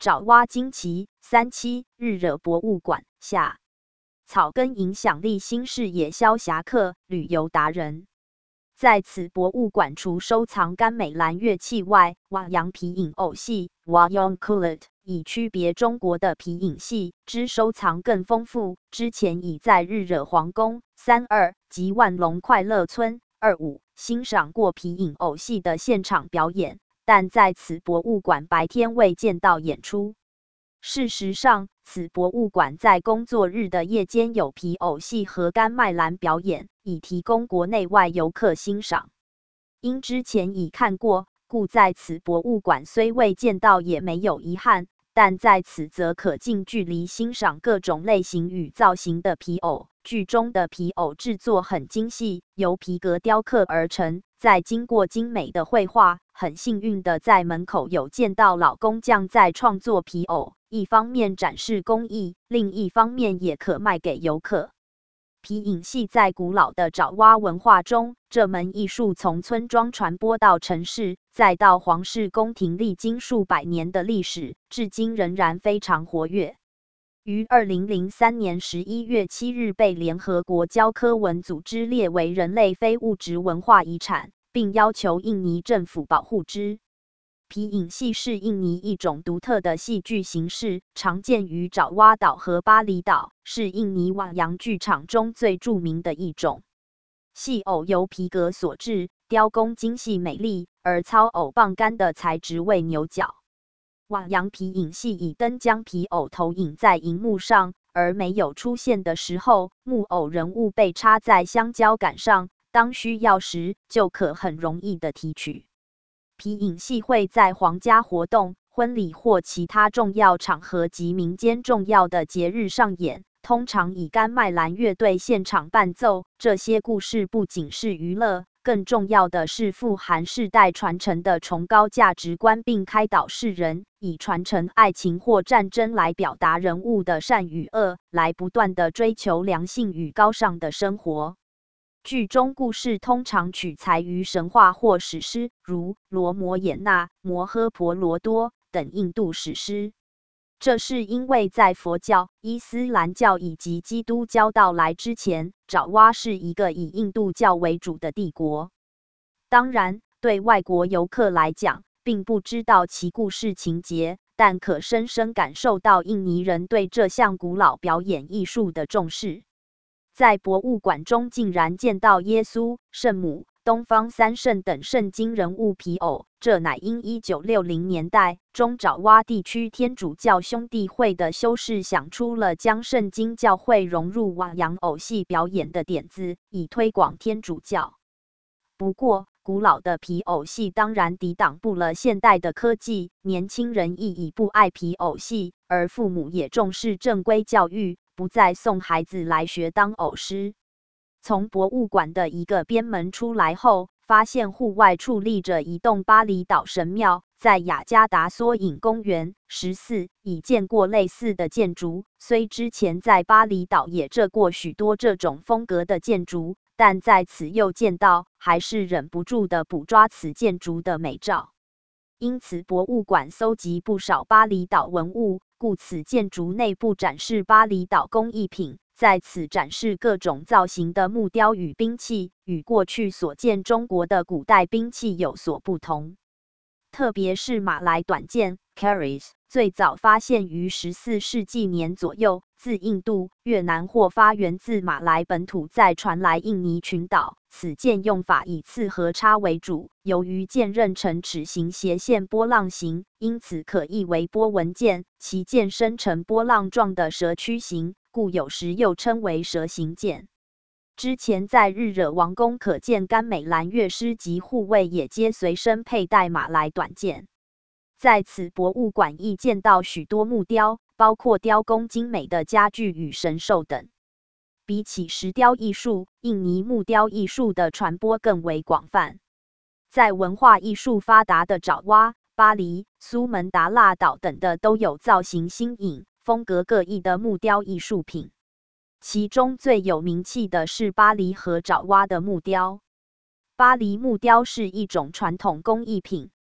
爪哇惊奇37日惹博物馆下草根影响力新视野萧侠客旅游达人。在此博物馆除收藏甘美兰乐器外，瓦洋皮影偶戏 Wayang Kulit 以区别中国的皮影戏之收藏更丰富。之前已在日惹皇宫32及万隆快乐村25欣赏过皮影偶戏的现场表演，但在此博物馆白天未见到演出。事实上，此博物馆在工作日的夜间有皮偶戏和甘麦兰表演，以提供国内外游客欣赏。因之前已看过，故在此博物馆虽未见到也没有遗憾，但在此则可近距离欣赏各种类型与造型的皮偶。剧中的皮偶制作很精细，由皮革雕刻而成，再经过精美的绘画。很幸运的在门口有见到老工匠在创作皮偶，一方面展示工艺，另一方面也可卖给游客。皮影戏在古老的爪哇文化中，这门艺术从村庄传播到城市，再到皇室宫廷，历经数百年的历史，至今仍然非常活跃。于2003年11月7日被联合国教科文组织列为人类非物质文化遗产，并要求印尼政府保护之。皮影戏是印尼一种独特的戏剧形式，常见于爪哇岛和巴厘岛，是印尼瓦洋剧场中最著名的一种。戏偶由皮革所制，雕工精细美丽，而操偶棒杆的材质为牛角。瓦洋皮影戏以灯将皮偶投影在荧幕上，而没有出现的时候，木偶人物被插在香蕉杆上，当需要时就可很容易的提取。皮影戏会在皇家活动、婚礼或其他重要场合及民间重要的节日上演，通常以甘麦兰乐队现场伴奏。这些故事不仅是娱乐，更重要的是富含世代传承的崇高价值观，并开导世人，以传承爱情或战争来表达人物的善与恶，来不断地追求良性与高尚的生活。剧中故事通常取材于神话或史诗，如罗摩衍那、摩诃婆罗多等印度史诗。这是因为在佛教、伊斯兰教以及基督教到来之前，爪哇是一个以印度教为主的帝国。当然，对外国游客来讲，并不知道其故事情节，但可深深感受到印尼人对这项古老表演艺术的重视。在博物馆中竟然见到耶稣、圣母、东方三圣等圣经人物皮偶，这乃因1960年代中爪哇地区天主教兄弟会的修士想出了将圣经教会融入瓦洋偶戏表演的点子，以推广天主教。不过，古老的皮偶戏当然抵挡不了现代的科技，年轻人亦已不爱皮偶戏，而父母也重视正规教育，不再送孩子来学当偶师。从博物馆的一个边门出来后，发现户外矗立着一栋巴厘岛神庙，在雅加达缩影公园14已见过类似的建筑，虽之前在巴厘岛也遮过许多这种风格的建筑，但在此又见到，还是忍不住的捕捉此建筑的美照。因此博物馆搜集不少巴厘岛文物，故此建筑内部展示巴厘岛工艺品，在此展示各种造型的木雕与兵器，与过去所见中国的古代兵器有所不同。特别是马来短剑 Keris， 最早发现于14世纪年左右，自印度、越南或发源自马来本土，再传来印尼群岛。此剑用法以刺和插为主，由于剑刃呈齿形斜线波浪形，因此可译为波纹剑。其剑身呈波浪状的蛇躯形，故有时又称为蛇形剑。之前在日惹王宫可见甘美兰乐师及护卫也皆随身佩戴马来短剑。在此博物馆亦见到许多木雕，包括雕工精美的家具与神兽等。比起石雕艺术，印尼木雕艺术的传播更为广泛。在文化艺术发达的爪哇、巴黎、苏门答腊岛等的都有造型新颖、风格各异的木雕艺术品。其中最有名气的是巴黎和爪哇的木雕。巴黎木雕是一种传统工艺品，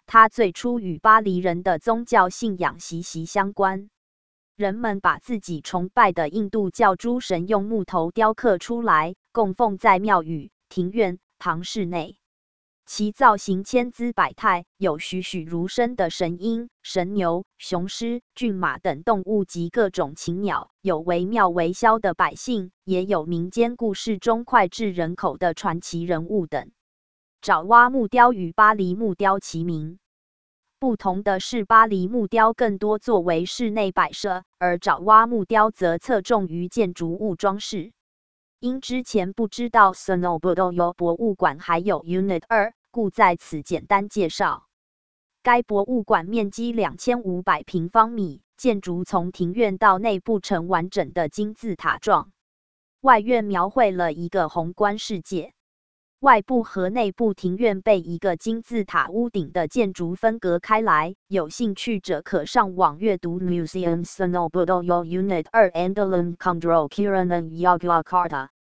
它最初与巴黎人的宗教信仰息息相关。人们把自己崇拜的印度教诸神用木头雕刻出来，供奉在庙宇、庭院、堂室内。其造型千姿百态，有栩栩如生的神鹰、神牛、雄狮、骏马等动物及各种禽鸟，有惟妙惟肖的百姓，也有民间故事中脍炙人口的传奇人物等。爪哇木雕与巴黎木雕齐名，不同的是，巴黎木雕更多作为室内摆设，而爪哇木雕则侧重于建筑物装饰。因之前不知道 Snowbodo 博物馆还有 Unit 2，故在此简单介绍。该博物馆面积2500平方米，建筑从庭院到内部呈完整的金字塔状。外院描绘了一个宏观世界，外部和内部庭院被一个金字塔屋顶的建筑分隔开来。有兴趣者可上网阅读 Museum Snowbodo Unit 2 Andalan Kondro Kiranan Yogyakarta。